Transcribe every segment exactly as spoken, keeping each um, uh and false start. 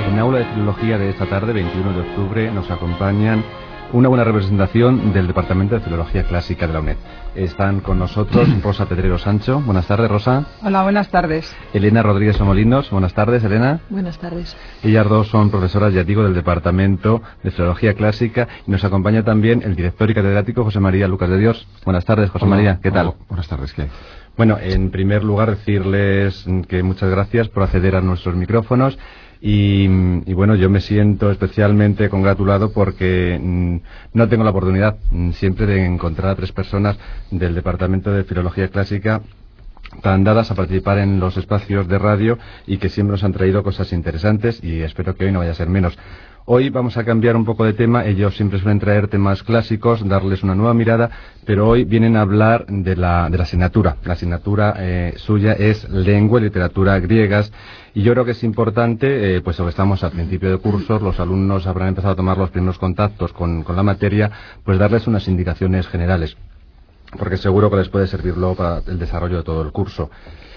En el aula de filología de esta tarde, veintiuno de octubre, nos acompañan una buena representación del Departamento de Filología Clásica de la UNED. Están con nosotros Rosa Pedrero Sancho. Buenas tardes, Rosa. Hola, buenas tardes. Elena Rodríguez Molinos. Buenas tardes, Elena. Buenas tardes. Ellas dos son profesoras, ya digo, del Departamento de Filología Clásica. Y nos acompaña también el director y catedrático José María Lucas de Dios. Buenas tardes, José Hola, María. ¿Qué tal? Hola, buenas tardes, ¿qué hay? Bueno, en primer lugar decirles que muchas gracias por acceder a nuestros micrófonos. Y, y bueno, yo me siento especialmente congratulado porque mmm, no tengo la oportunidad mmm, siempre de encontrar a tres personas del Departamento de Filología Clásica tan dadas a participar en los espacios de radio y que siempre nos han traído cosas interesantes, y espero que hoy no vaya a ser menos. Hoy vamos a cambiar un poco de tema. Ellos siempre suelen traer temas clásicos, darles una nueva mirada, pero hoy vienen a hablar de la, de la asignatura. La asignatura eh, suya es Lengua y Literatura Griegas, y yo creo que es importante, eh, pues porque estamos al principio de cursos, los alumnos habrán empezado a tomar los primeros contactos con, con la materia, pues darles unas indicaciones generales, porque seguro que les puede servir luego para el desarrollo de todo el curso.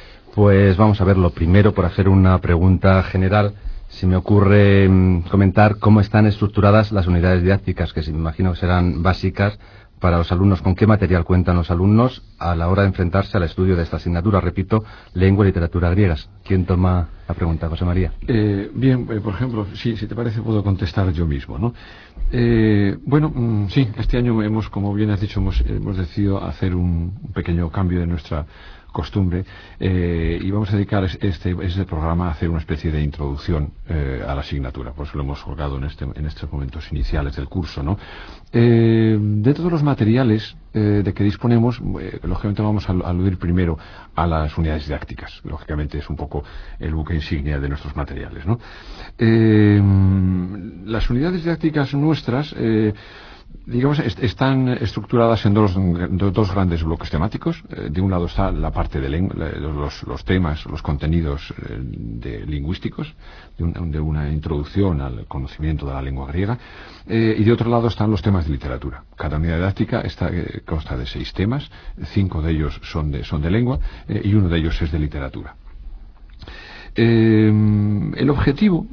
Pues vamos a ver, lo primero, por hacer una pregunta general, se me ocurre mmm, comentar cómo están estructuradas las unidades didácticas, que me imagino que serán básicas para los alumnos. ¿Con qué material cuentan los alumnos a la hora de enfrentarse al estudio de esta asignatura? Repito, Lengua y Literatura Griegas. ¿Quién toma la pregunta, José María? Eh, bien, eh, por ejemplo, sí, si te parece puedo contestar yo mismo, ¿no? Eh, bueno, mmm, sí, este año hemos, como bien has dicho, hemos, hemos decidido hacer un, un pequeño cambio de nuestra costumbre, eh, y vamos a dedicar este, este programa a hacer una especie de introducción eh, a la asignatura. Por eso lo hemos colgado en, este, en estos momentos iniciales del curso, ¿no? Eh, de todos los materiales eh, de que disponemos, eh, lógicamente vamos a aludir primero a las unidades didácticas. Lógicamente es un poco el buque insignia de nuestros materiales, ¿no? Eh, las unidades didácticas nuestras eh, digamos, est están estructuradas en dos, dos grandes bloques temáticos. Eh, de un lado está la parte de los, los temas, los contenidos eh, de lingüísticos, de, un, de una introducción al conocimiento de la lengua griega, eh, y de otro lado están los temas de literatura. Cada unidad didáctica está, eh, consta de seis temas, cinco de ellos son de, son de lengua eh, y uno de ellos es de literatura. Eh, el objetivo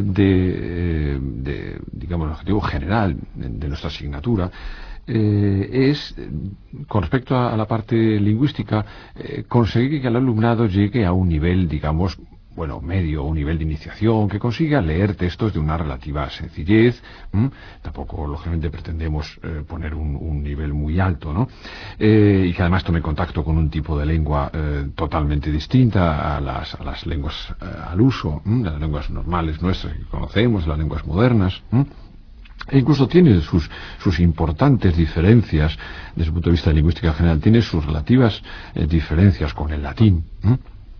de, de, digamos, el objetivo general de nuestra asignatura eh, es, con respecto a, a la parte lingüística, eh, conseguir que el alumnado llegue a un nivel, digamos, bueno, medio, un nivel de iniciación, que consiga leer textos de una relativa sencillez. ¿m? Tampoco, lógicamente, pretendemos eh, poner un, un nivel muy alto, ¿no? Eh, y que además tome contacto con un tipo de lengua eh, totalmente distinta a las, a las lenguas eh, al uso, ¿m? las lenguas normales nuestras que conocemos, las lenguas modernas. ¿m? E incluso tiene sus, sus importantes diferencias desde el punto de vista de lingüística general, tiene sus relativas eh, diferencias con el latín. ¿m?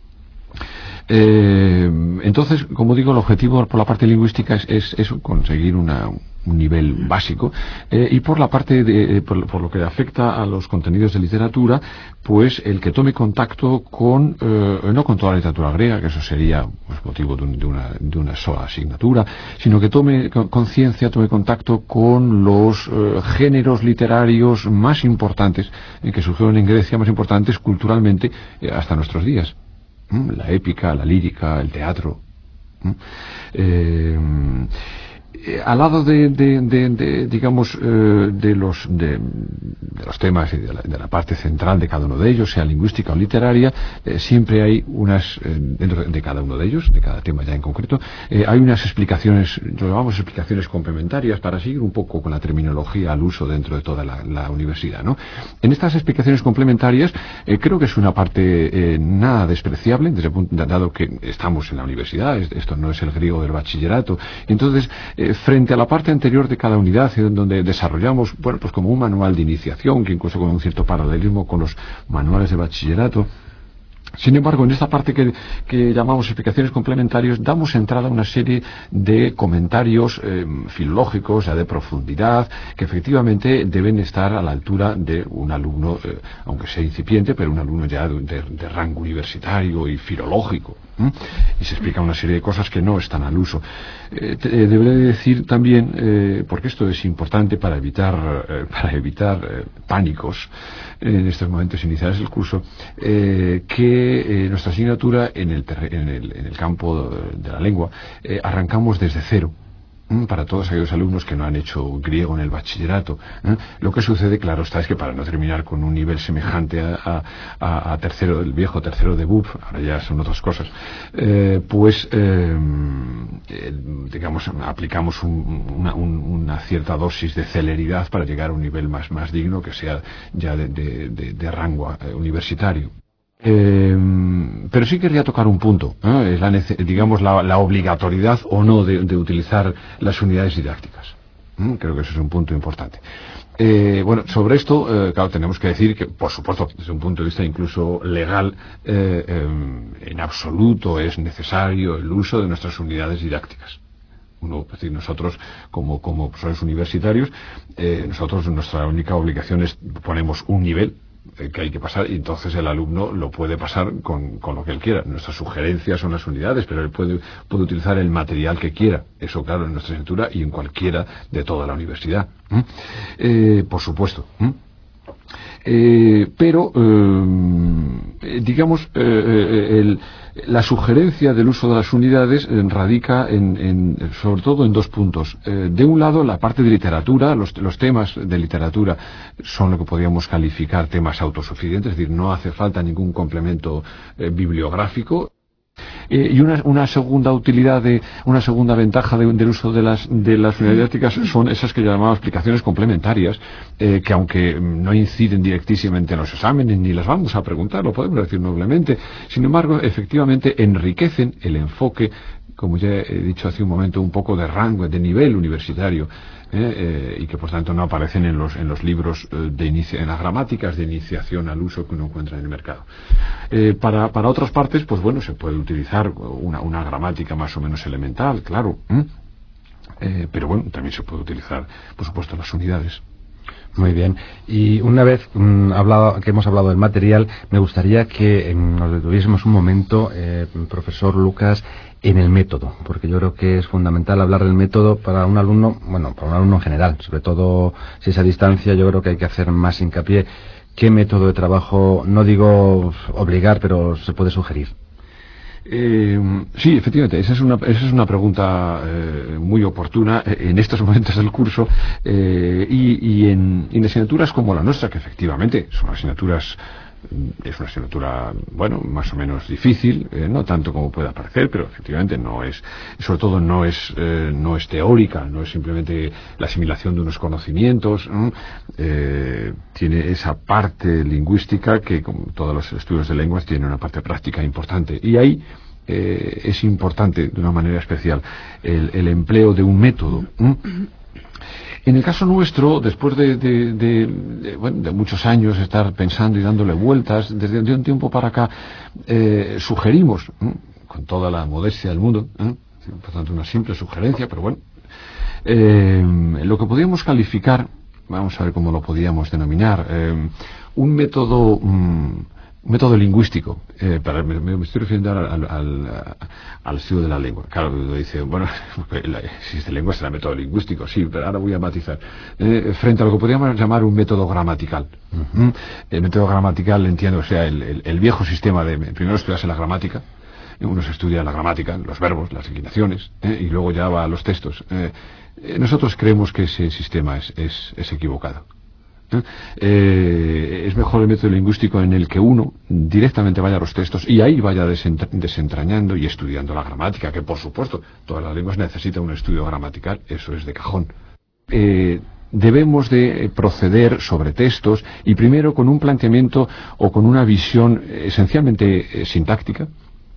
Eh, entonces, como digo, el objetivo por la parte lingüística es, es, es conseguir una, un nivel básico, eh, y por la parte de, por, por lo que afecta a los contenidos de literatura, pues el que tome contacto con, eh, no con toda la literatura griega, que eso sería pues, motivo de, un, de, una, de una sola asignatura, sino que tome conciencia, tome contacto con los eh, géneros literarios más importantes, eh, que surgieron en Grecia, más importantes culturalmente eh, hasta nuestros días. La épica, la lírica, el teatro. Eh, eh, al lado de, de, de, de digamos, eh, de los de, de los temas y de la, de la parte central de cada uno de ellos, sea lingüística o literaria, eh, siempre hay unas, eh, dentro de cada uno de ellos, de cada tema ya en concreto, eh, hay unas explicaciones, lo llamamos explicaciones complementarias, para seguir un poco con la terminología al uso dentro de toda la, la universidad, ¿no? En estas explicaciones complementarias, eh, creo que es una parte eh, nada despreciable, desde el punto, dado que estamos en la universidad, esto no es el griego del bachillerato. Entonces, eh, frente a la parte anterior de cada unidad, en donde desarrollamos, bueno, pues como un manual de iniciación, que incluso con un cierto paralelismo con los manuales de bachillerato. Sin embargo, en esta parte que, que llamamos explicaciones complementarias, damos entrada a una serie de comentarios eh, filológicos, ya de profundidad, que efectivamente deben estar a la altura de un alumno, eh, aunque sea incipiente, pero un alumno ya de, de, de rango universitario y filológico. ¿Mm? Y se explica una serie de cosas que no están al uso. Eh, te, eh, deberé decir también, eh, porque esto es importante para evitar, eh, para evitar eh, pánicos en estos momentos iniciales del curso, eh, que que eh, nuestra asignatura en el, en el, en el campo de la lengua eh, arrancamos desde cero. Para todos aquellos alumnos que no han hecho griego en el bachillerato, ¿eh? Lo que sucede, claro está, es que para no terminar con un nivel semejante a, a, a tercero, el viejo tercero de B U P, ahora ya son otras cosas, eh, pues eh, eh, digamos aplicamos un, una, un, una cierta dosis de celeridad para llegar a un nivel más, más digno, que sea ya de, de, de, de rango eh, universitario. Eh, pero sí querría tocar un punto, ¿eh? la, digamos la, la obligatoriedad o no de, de utilizar las unidades didácticas. ¿eh? Creo que eso es un punto importante. Eh, bueno, sobre esto, eh, claro, tenemos que decir que, por supuesto, desde un punto de vista incluso legal, eh, eh, en absoluto es necesario el uso de nuestras unidades didácticas. Uno, es decir, nosotros como, como profesores universitarios, eh, nosotros nuestra única obligación es ponemos un nivel que hay que pasar, y entonces el alumno lo puede pasar con, con lo que él quiera. Nuestras sugerencias son las unidades, pero él puede, puede utilizar el material que quiera. Eso, claro, en nuestra asignatura y en cualquiera de toda la universidad. ¿Mm? Eh, por supuesto. ¿Mm? Eh, pero, eh, digamos, eh, el, la sugerencia del uso de las unidades eh, radica en, en, sobre todo en dos puntos. Eh, de un lado, la parte de literatura, los, los temas de literatura son lo que podríamos calificar temas autosuficientes, es decir, no hace falta ningún complemento eh, bibliográfico. Eh, y una, una segunda utilidad, de una segunda ventaja de, del uso de las, de las unidades didácticas son esas que llamamos aplicaciones complementarias, eh, que aunque no inciden directísimamente en los exámenes, ni las vamos a preguntar, lo podemos decir noblemente, sin embargo, efectivamente enriquecen el enfoque, como ya he dicho hace un momento, un poco de rango, de nivel universitario, eh, eh, y que por tanto no aparecen en los, en los libros eh, de inicia, en las gramáticas de iniciación al uso que uno encuentra en el mercado. Eh, para, para otras partes, pues bueno, se puede utilizar una, una gramática más o menos elemental, claro, ¿eh? Eh, pero bueno, también se puede utilizar, por supuesto, las unidades. Muy bien. Y una vez mmm, hablado, que hemos hablado del material, me gustaría que eh, nos detuviésemos un momento, eh, profesor Lucas, en el método, porque yo creo que es fundamental hablar del método para un alumno, bueno, para un alumno en general, sobre todo si es a distancia. Yo creo que hay que hacer más hincapié. ¿Qué método de trabajo, no digo obligar, pero se puede sugerir? Eh, sí, efectivamente, esa es una, esa es una pregunta eh, muy oportuna en estos momentos del curso, eh, y, y en, en asignaturas como la nuestra, que efectivamente son asignaturas, es una asignatura, bueno, más o menos difícil, eh, no tanto como pueda parecer, pero efectivamente no es, sobre todo no es, eh, no es teórica, no es simplemente la asimilación de unos conocimientos, ¿no? eh, tiene esa parte lingüística que, como todos los estudios de lenguas, tiene una parte práctica importante, y ahí eh, es importante de una manera especial el, el empleo de un método, ¿no? En el caso nuestro, después de, de, de, de, bueno, de muchos años estar pensando y dándole vueltas, desde un tiempo para acá, eh, sugerimos, ¿eh? con toda la modestia del mundo, ¿eh? por tanto una simple sugerencia, pero bueno, eh, lo que podíamos calificar, vamos a ver cómo lo podíamos denominar, eh, un método... Um, método lingüístico, eh, para, me, me estoy refiriendo al, al, al, al estudio de la lengua. Claro, dice, bueno, la, si es de lengua será método lingüístico, sí, pero ahora voy a matizar. Eh, frente a lo que podríamos llamar un método gramatical. Uh-huh. El método gramatical, entiendo, o sea, el, el, el viejo sistema de primero estudiarse la gramática, uno se estudia la gramática, los verbos, las declinaciones, eh, y luego ya va a los textos. Eh, nosotros creemos que ese sistema es, es, es equivocado. ¿Eh? Eh, es mejor el método lingüístico en el que uno directamente vaya a los textos y ahí vaya desentra desentrañando y estudiando la gramática, que por supuesto todas las lenguas necesitan un estudio gramatical, eso es de cajón. Eh, debemos de proceder sobre textos y primero con un planteamiento o con una visión esencialmente eh, sintáctica,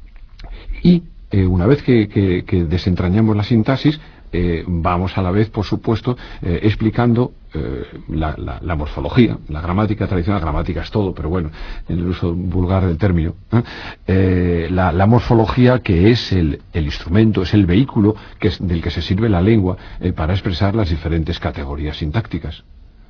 y eh, una vez que, que, que desentrañamos la sintaxis, Eh, vamos a la vez, por supuesto, eh, explicando eh, la, la, la morfología, la gramática tradicional. Gramática es todo, pero bueno, en el uso vulgar del término, ¿eh? Eh, la, la morfología, que es el, el instrumento, es el vehículo que es, del que se sirve la lengua eh, para expresar las diferentes categorías sintácticas.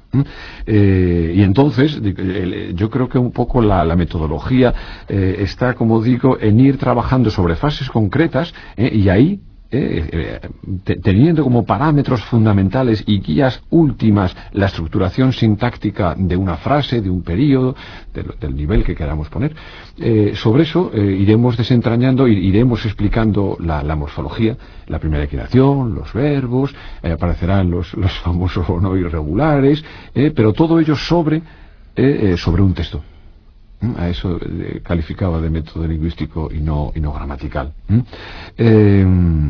Eh, y entonces yo creo que un poco la, la metodología eh, está, como digo, en ir trabajando sobre fases concretas, eh, y ahí Eh, eh, te, teniendo como parámetros fundamentales y guías últimas la estructuración sintáctica de una frase, de un período, de, del nivel que queramos poner, eh, sobre eso eh, iremos desentrañando, iremos explicando la, la morfología, la primera equinación, los verbos, eh, aparecerán los, los famosos o no irregulares, eh, pero todo ello sobre, eh, eh, sobre un texto. A eso eh, calificaba de método lingüístico y no, y no gramatical. ¿Mm? Eh,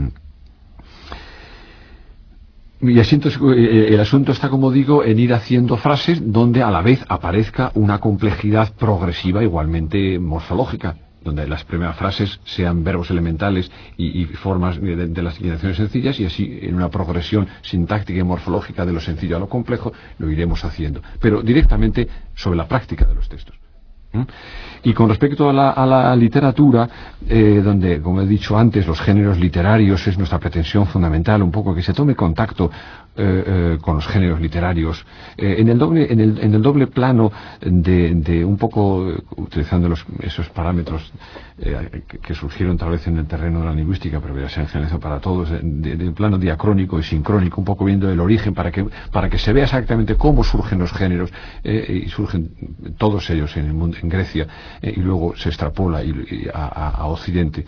y así entonces eh, el asunto está, como digo, en ir haciendo frases donde a la vez aparezca una complejidad progresiva igualmente morfológica, donde las primeras frases sean verbos elementales y, y formas de, de las declinaciones sencillas, y así en una progresión sintáctica y morfológica de lo sencillo a lo complejo lo iremos haciendo, pero directamente sobre la práctica de los textos. ¿Mm? Y con respecto a la, a la literatura, eh, donde, como he dicho antes, los géneros literarios es nuestra pretensión fundamental, un poco que se tome contacto eh, eh, con los géneros literarios, eh, en, el doble, en, el, en el doble plano de, de un poco, eh, utilizando los, esos parámetros eh, que, que surgieron tal vez en el terreno de la lingüística, pero ya se han generalizado para todos, de, de, de plano diacrónico y sincrónico, un poco viendo el origen para que, para que se vea exactamente cómo surgen los géneros, eh, y surgen todos ellos en el mundo, en Grecia, eh, y luego se extrapola y, y a, a, a Occidente,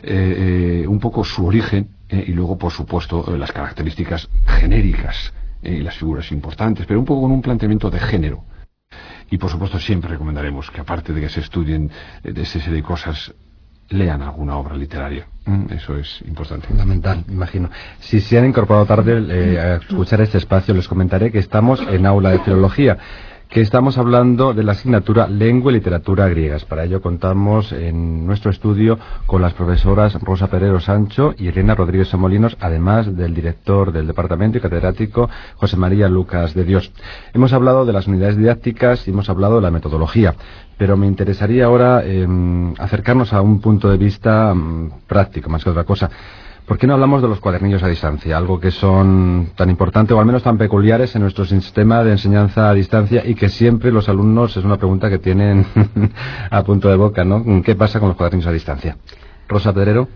eh, eh, un poco su origen, eh, y luego por supuesto eh, las características genéricas eh, y las figuras importantes, pero un poco con un planteamiento de género. Y por supuesto siempre recomendaremos que, aparte de que se estudien eh, de esa serie de cosas, lean alguna obra literaria. Mm, eso es importante. Fundamental, imagino. Si se han incorporado tarde eh, a escuchar este espacio, les comentaré que estamos en aula de filología, que estamos hablando de la asignatura Lengua y Literatura Griegas. Para ello contamos en nuestro estudio con las profesoras Rosa Pereiro Sancho y Elena Rodríguez Molinos, además del director del departamento y catedrático José María Lucas de Dios. Hemos hablado de las unidades didácticas y hemos hablado de la metodología, pero me interesaría ahora eh, acercarnos a un punto de vista um, práctico, más que otra cosa. ¿Por qué no hablamos de los cuadernillos a distancia? Algo que son tan importantes o al menos tan peculiares en nuestro sistema de enseñanza a distancia y que siempre los alumnos es una pregunta que tienen a punto de boca, ¿no? ¿Qué pasa con los cuadernillos a distancia? Rosa Pereiro.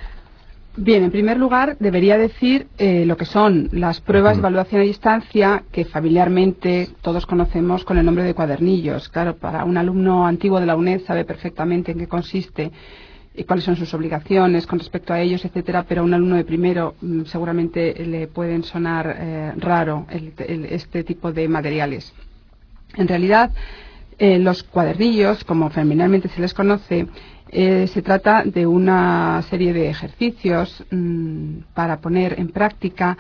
Bien, en primer lugar, debería decir eh, lo que son las pruebas de evaluación a distancia, que familiarmente todos conocemos con el nombre de cuadernillos. Claro, para un alumno antiguo de la UNED sabe perfectamente en qué consiste y cuáles son sus obligaciones con respecto a ellos, etcétera, pero a un alumno de primero mmm, seguramente le pueden sonar eh, raro el, el, este tipo de materiales. En realidad, eh, los cuadernillos, como familiarmente se les conoce, eh, se trata de una serie de ejercicios mmm, para poner en práctica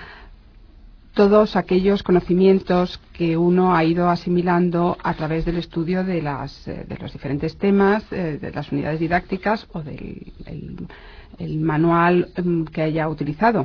todos aquellos conocimientos que uno ha ido asimilando a través del estudio de, las, eh, de los diferentes temas, eh, de las unidades didácticas o del el, el manual um, que haya utilizado.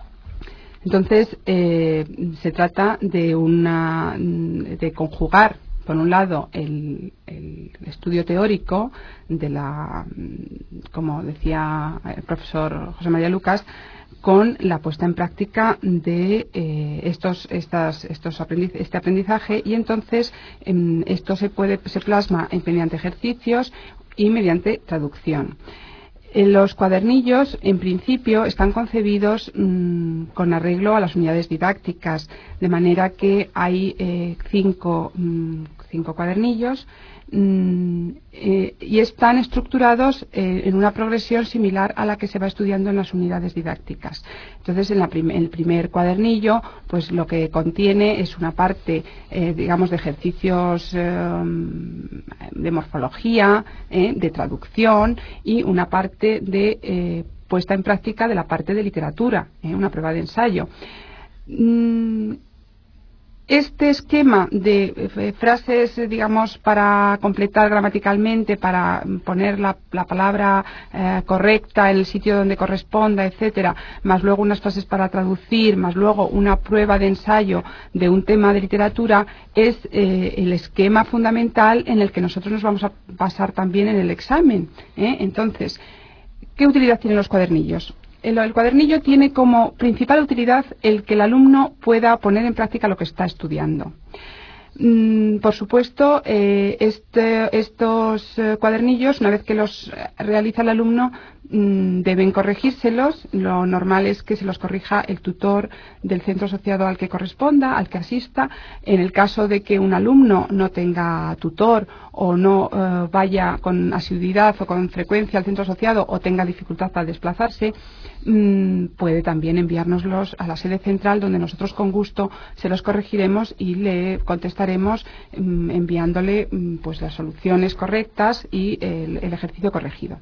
Entonces, eh, se trata de, una, de conjugar, por un lado, el, el estudio teórico de la, como decía el profesor José María Lucas, con la puesta en práctica de eh, estos, estas, estos aprendiz, este aprendizaje, y entonces eh, esto se puede se plasma en, mediante ejercicios y mediante traducción. En los cuadernillos, en principio, están concebidos mmm, con arreglo a las unidades didácticas, de manera que hay eh, cinco, mmm, cinco cuadernillos mmm, eh, y están estructurados eh, en una progresión similar a la que se va estudiando en las unidades didácticas. Entonces, en la prim el primer cuadernillo, pues lo que contiene es una parte, eh, digamos, de ejercicios eh, de morfología, eh, de traducción, y una parte de eh, puesta en práctica de la parte de literatura, eh, una prueba de ensayo. Mm, Este esquema de eh, frases, digamos, para completar gramaticalmente, para poner la, la palabra eh, correcta en el sitio donde corresponda, etcétera, más luego unas frases para traducir, más luego una prueba de ensayo de un tema de literatura, es eh, el esquema fundamental en el que nosotros nos vamos a basar también en el examen, ¿eh? Entonces, ¿qué utilidad tienen los cuadernillos? El, el cuadernillo tiene como principal utilidad el que el alumno pueda poner en práctica lo que está estudiando. Mm, por supuesto, eh, este, estos eh, cuadernillos, una vez que los realiza el alumno, mmm, deben corregírselos. Lo normal es que se los corrija el tutor del centro asociado al que corresponda, al que asista. En el caso de que un alumno no tenga tutor o no eh, vaya con asiduidad o con frecuencia al centro asociado o tenga dificultad para desplazarse, mmm, puede también enviárnoslos a la sede central, donde nosotros con gusto se los corregiremos y le contestaremos mmm, enviándole mmm, pues las soluciones correctas y el, el ejercicio corregido.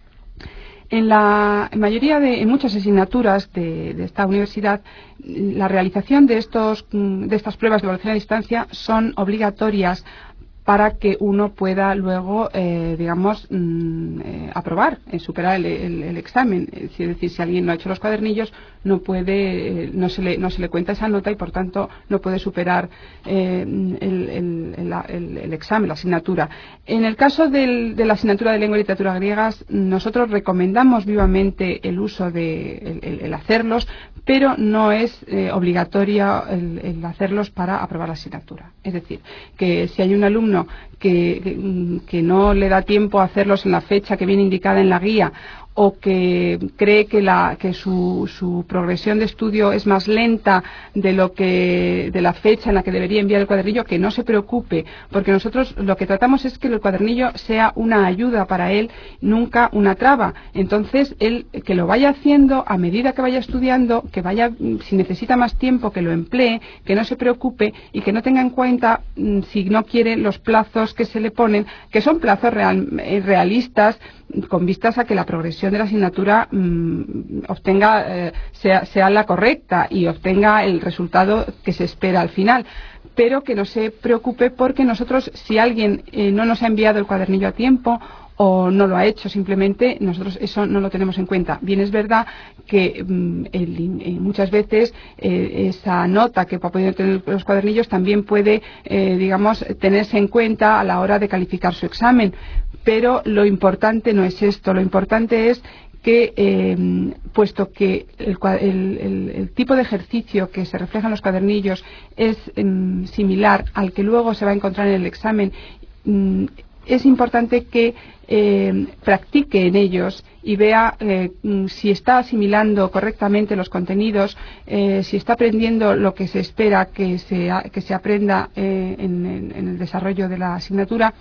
En la mayoría de, en muchas asignaturas de, de esta universidad, la realización de estos, de estas pruebas de evaluación a distancia son obligatorias para que uno pueda luego, eh, digamos, mm, eh, aprobar, eh, superar el, el, el examen. Es decir, si alguien no ha hecho los cuadernillos, no puede, eh, no se le, no se le cuenta esa nota y, por tanto, no puede superar eh, el, el, el, el, el examen, la asignatura. En el caso del, de la asignatura de lengua y literatura griegas, nosotros recomendamos vivamente el uso de el, el, el hacerlos, pero no es eh, obligatorio el, el hacerlos para aprobar la asignatura. Es decir, que si hay un alumno Que, que, que no le da tiempo a hacerlos en la fecha que viene indicada en la guía, o que cree que, la, que su, su progresión de estudio es más lenta de lo que de la fecha en la que debería enviar el cuadernillo, que no se preocupe, porque nosotros lo que tratamos es que el cuadernillo sea una ayuda para él, nunca una traba. Entonces, él que lo vaya haciendo a medida que vaya estudiando, que vaya, si necesita más tiempo, que lo emplee, que no se preocupe y que no tenga en cuenta, si no quiere, los plazos que se le ponen, que son plazos real, realistas, con vistas a que la progresión de la asignatura mmm, obtenga eh, sea, sea la correcta y obtenga el resultado que se espera al final. Pero que no se preocupe, porque nosotros, si alguien eh, no nos ha enviado el cuadernillo a tiempo o no lo ha hecho, simplemente nosotros eso no lo tenemos en cuenta. Bien, es verdad que mmm, el, eh, muchas veces eh, esa nota que ha podido tener los cuadernillos también puede, eh, digamos, tenerse en cuenta a la hora de calificar su examen. Pero lo importante no es esto, lo importante es que, eh, puesto que el, el, el, el tipo de ejercicio que se refleja en los cuadernillos es eh, similar al que luego se va a encontrar en el examen, eh, es importante que eh, practique en ellos y vea eh, si está asimilando correctamente los contenidos, eh, si está aprendiendo lo que se espera que se, que se aprenda eh, en, en, en el desarrollo de la asignatura,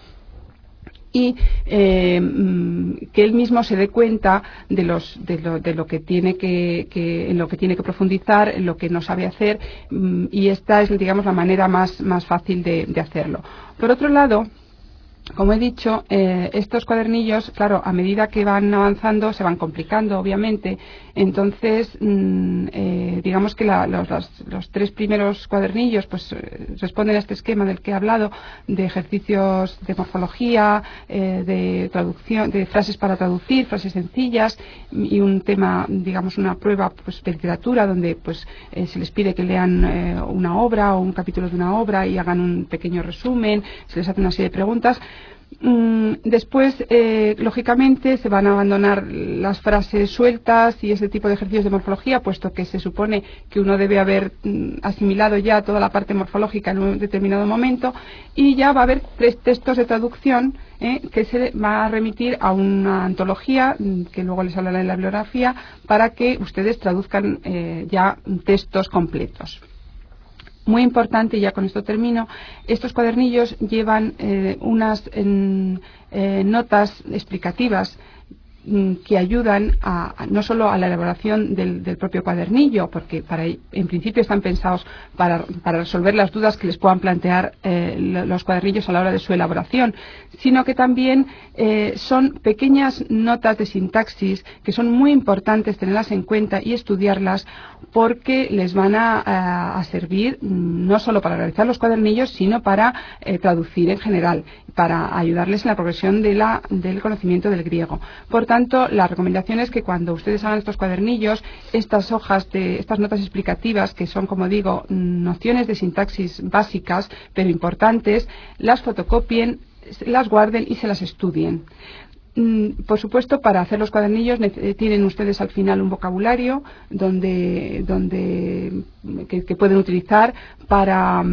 y eh, que él mismo se dé cuenta de los de lo, de lo que tiene que, que en lo que tiene que profundizar, en lo que no sabe hacer, y esta es, digamos, la manera más más fácil de, de hacerlo. Por otro lado, como he dicho, eh, estos cuadernillos, claro, a medida que van avanzando se van complicando, obviamente. Entonces, mmm, eh, digamos que la, los, los, los tres primeros cuadernillos pues eh, responden a este esquema del que he hablado, de ejercicios de morfología, eh, de traducción, de frases para traducir, frases sencillas, y un tema, digamos, una prueba pues de literatura, donde pues eh, se les pide que lean eh, una obra o un capítulo de una obra y hagan un pequeño resumen, se les hace una serie de preguntas. Después, eh, lógicamente, se van a abandonar las frases sueltas y ese tipo de ejercicios de morfología, puesto que se supone que uno debe haber mm, asimilado ya toda la parte morfológica en un determinado momento, y ya va a haber tres textos de traducción eh, que se va a remitir a una antología, que luego les hablaré en la bibliografía, para que ustedes traduzcan eh, ya textos completos. Muy importante, y ya con esto termino, estos cuadernillos llevan eh, unas en, eh, notas explicativas que ayudan a, a, no solo a la elaboración del, del propio cuadernillo, porque para, en principio están pensados para, para resolver las dudas que les puedan plantear eh, los cuadernillos a la hora de su elaboración, sino que también eh, son pequeñas notas de sintaxis que son muy importantes tenerlas en cuenta y estudiarlas, porque les van a, a, a servir no solo para realizar los cuadernillos, sino para eh, traducir en general, para ayudarles en la progresión de la, del conocimiento del griego. Por tanto, la recomendación es que cuando ustedes hagan estos cuadernillos, estas hojas de estas notas explicativas, que son, como digo, nociones de sintaxis básicas pero importantes, las fotocopien, las guarden y se las estudien. Por supuesto, para hacer los cuadernillos tienen ustedes al final un vocabulario donde, donde que, que pueden utilizar para,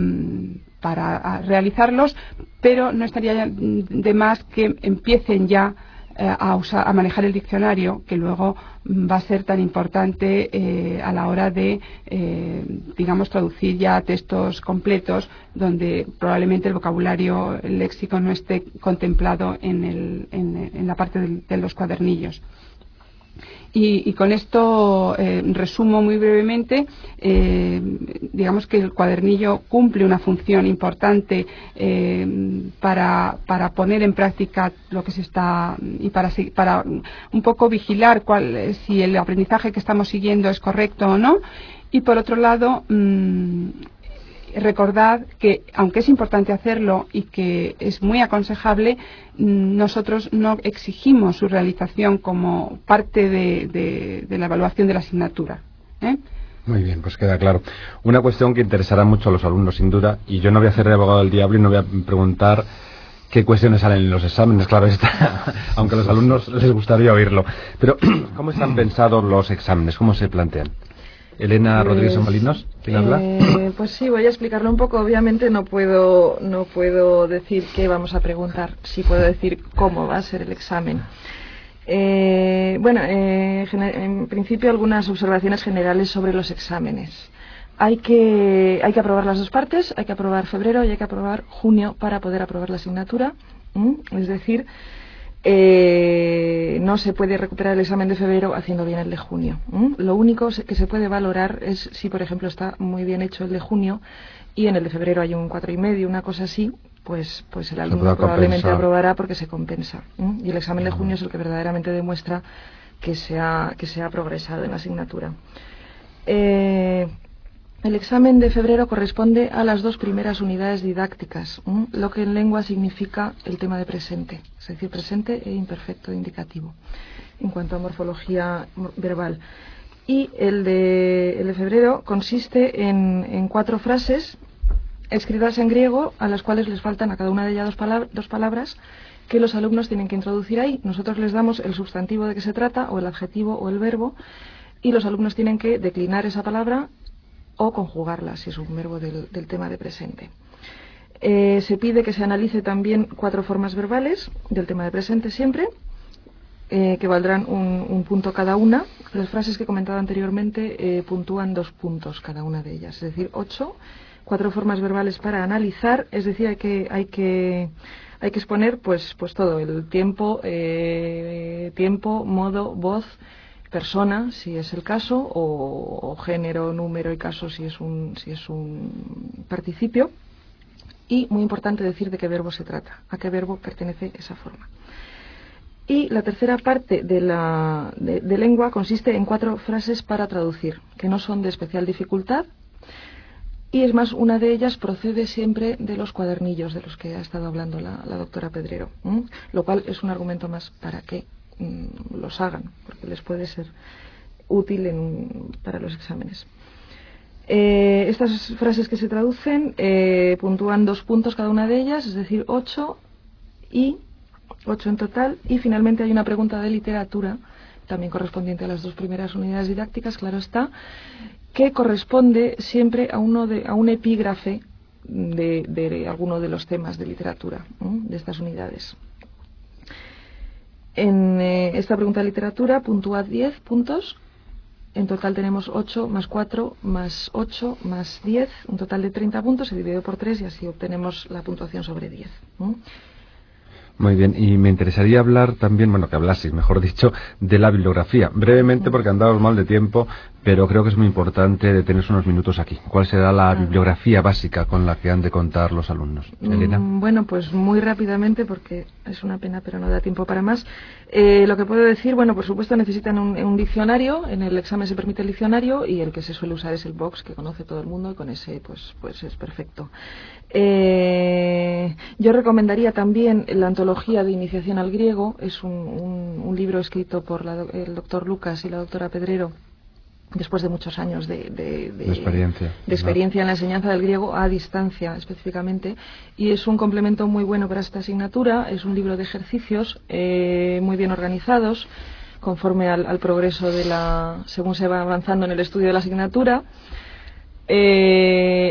para realizarlos, pero no estaría de más que empiecen ya eh, a, usar, a manejar el diccionario, que luego va a ser tan importante eh, a la hora de, eh, digamos, traducir ya textos completos donde probablemente el vocabulario, el léxico no esté contemplado en, el, en, en la parte de, de los cuadernillos. Y, y con esto eh, resumo muy brevemente, eh, digamos que el cuadernillo cumple una función importante eh, para, para poner en práctica lo que se está y para, para un poco vigilar cuál, si el aprendizaje que estamos siguiendo es correcto o no. Y por otro lado, mmm, recordad que, aunque es importante hacerlo y que es muy aconsejable, nosotros no exigimos su realización como parte de, de, de la evaluación de la asignatura, ¿eh? Muy bien, pues queda claro. Una cuestión que interesará mucho a los alumnos, sin duda, y yo no voy a hacer de abogado del diablo y no voy a preguntar qué cuestiones salen en los exámenes, claro está, aunque a los alumnos les gustaría oírlo. Pero, ¿cómo están pensados los exámenes? ¿Cómo se plantean? Elena pues, Rodríguez Molinos, ¿quién eh, habla? Pues sí, voy a explicarlo un poco. Obviamente no puedo, no puedo decir qué vamos a preguntar, sí puedo decir cómo va a ser el examen. Eh, bueno, eh, en principio algunas observaciones generales sobre los exámenes. Hay que, hay que aprobar las dos partes, hay que aprobar febrero y hay que aprobar junio para poder aprobar la asignatura. ¿Mm? Es decir, Eh, no se puede recuperar el examen de febrero haciendo bien el de junio. ¿Mm? Lo único que se puede valorar es si, por ejemplo, está muy bien hecho el de junio y en el de febrero hay un cuatro y medio, una cosa así, pues, pues el alumno probablemente aprobará porque se compensa. ¿Mm? Y el examen de junio es el que verdaderamente demuestra que se ha, que se ha progresado en la asignatura. Eh, El examen de febrero corresponde a las dos primeras unidades didácticas, ¿m? Lo que en lengua significa el tema de presente, es decir, presente e imperfecto indicativo, en cuanto a morfología verbal. Y el de, el de febrero consiste en, en cuatro frases escritas en griego, a las cuales les faltan a cada una de ellas dos, palab dos palabras que los alumnos tienen que introducir ahí. Nosotros les damos el sustantivo de que se trata, o el adjetivo o el verbo, y los alumnos tienen que declinar esa palabra o conjugarla, si es un verbo del, del tema de presente. Eh, se pide que se analice también cuatro formas verbales del tema de presente siempre, eh, que valdrán un, un punto cada una. Las frases que he comentado anteriormente eh, puntúan dos puntos cada una de ellas, es decir, ocho, cuatro formas verbales para analizar, es decir, hay que, hay que, hay que exponer pues, pues todo, el tiempo, eh, tiempo, modo, voz, persona, si es el caso, o, o género, número y caso, si es un, si es un participio. Y muy importante decir de qué verbo se trata, a qué verbo pertenece esa forma. Y la tercera parte de la de, de lengua consiste en cuatro frases para traducir, que no son de especial dificultad. Y es más, una de ellas procede siempre de los cuadernillos de los que ha estado hablando la, la doctora Pedrero, ¿m? Lo cual es un argumento más para que los hagan, porque les puede ser útil en, para los exámenes. Eh, estas frases que se traducen eh, puntúan dos puntos cada una de ellas, es decir, ocho y ocho en total, y finalmente hay una pregunta de literatura, también correspondiente a las dos primeras unidades didácticas, claro está, que corresponde siempre a uno de, a un epígrafe de, de alguno de los temas de literatura, ¿eh? De estas unidades. En eh, esta pregunta de literatura puntúa diez puntos. En total tenemos ocho más cuatro más ocho más diez, un total de treinta puntos, se divide por tres y así obtenemos la puntuación sobre diez. ¿Mm? Muy bien, y me interesaría hablar también, bueno, que hablaseis, mejor dicho, de la bibliografía. Brevemente, porque andamos mal de tiempo, pero creo que es muy importante detenerse unos minutos aquí. ¿Cuál será la bibliografía básica con la que han de contar los alumnos? Elena. Mm, bueno, pues muy rápidamente, porque es una pena, pero no da tiempo para más. Eh, lo que puedo decir, bueno, por supuesto necesitan un, un diccionario, en el examen se permite el diccionario, y el que se suele usar es el Box, que conoce todo el mundo, y con ese pues, pues es perfecto. Eh, yo recomendaría también la antología de iniciación al griego, es un, un, un libro escrito por la, el doctor Lucas y la doctora Pedrero, después de muchos años de, de, de, de experiencia, de experiencia en la enseñanza del griego a distancia específicamente, y es un complemento muy bueno para esta asignatura. Es un libro de ejercicios eh, muy bien organizados conforme al, al progreso de la, según se va avanzando en el estudio de la asignatura. Eh,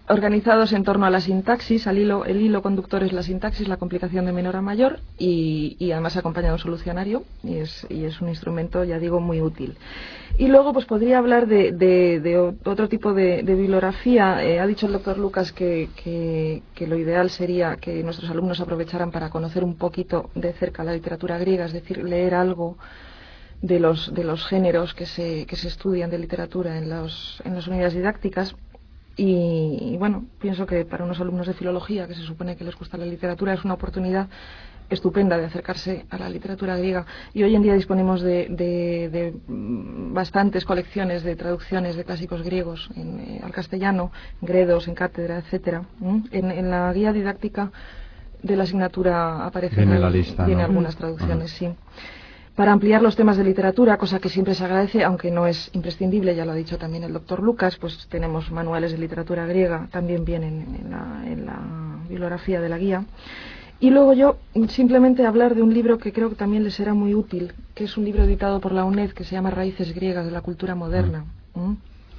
organizados en torno a la sintaxis. Al hilo, el hilo conductor es la sintaxis, la complicación de menor a mayor, y, y además acompaña de un solucionario, y es, y es un instrumento, ya digo, muy útil. Y luego pues podría hablar de, de, de otro tipo de, de bibliografía. Eh, ha dicho el doctor Lucas que, que, que lo ideal sería que nuestros alumnos aprovecharan para conocer un poquito de cerca la literatura griega, es decir, leer algo de los, de los géneros que se, que se estudian de literatura en, los, en las unidades didácticas. Y, y bueno, pienso que para unos alumnos de filología, que se supone que les gusta la literatura, es una oportunidad estupenda de acercarse a la literatura griega. Y hoy en día disponemos de, de, de bastantes colecciones de traducciones de clásicos griegos en, eh, al castellano, en Gredos, en cátedra, etcétera. ¿Mm? En, en la guía didáctica de la asignatura aparecen viene la lista, viene ¿no? algunas traducciones, uh-huh. sí. Para ampliar los temas de literatura, cosa que siempre se agradece, aunque no es imprescindible, ya lo ha dicho también el doctor Lucas, pues tenemos manuales de literatura griega, también vienen en la, en la bibliografía de la guía. Y luego yo simplemente hablar de un libro que creo que también les será muy útil, que es un libro editado por la UNED que se llama Raíces griegas de la cultura moderna. ¿Mm?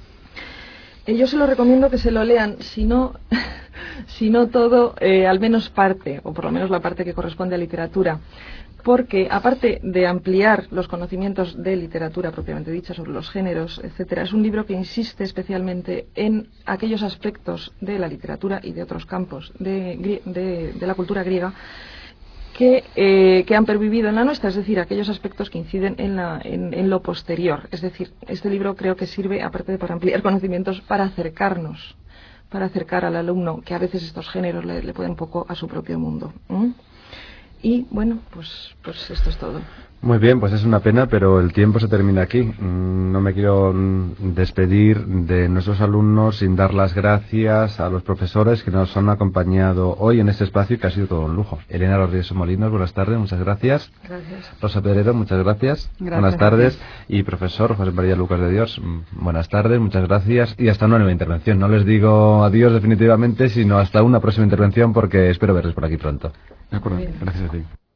Eh, yo se lo recomiendo que se lo lean, si no, si no todo, eh, al menos parte, o por lo menos la parte que corresponde a literatura. Porque, aparte de ampliar los conocimientos de literatura propiamente dicha sobre los géneros, etcétera, es un libro que insiste especialmente en aquellos aspectos de la literatura y de otros campos de, de, de la cultura griega que, eh, que han pervivido en la nuestra, es decir, aquellos aspectos que inciden en, la, en, en lo posterior. Es decir, este libro creo que sirve, aparte de para ampliar conocimientos, para acercarnos, para acercar al alumno, que a veces estos géneros le, le pueden un poco a su propio mundo. ¿Mm? Y bueno, pues, pues esto es todo. Muy bien, pues es una pena, pero el tiempo se termina aquí. No me quiero despedir de nuestros alumnos sin dar las gracias a los profesores que nos han acompañado hoy en este espacio y que ha sido todo un lujo. Elena Rodríguez Molinos, buenas tardes, muchas gracias. Gracias. Rosa Pedrero, muchas gracias. Gracias. Buenas tardes. Y profesor José María Lucas de Dios, buenas tardes, muchas gracias. Y hasta una nueva intervención. No les digo adiós definitivamente, sino hasta una próxima intervención porque espero verles por aquí pronto. De acuerdo, gracias a ti.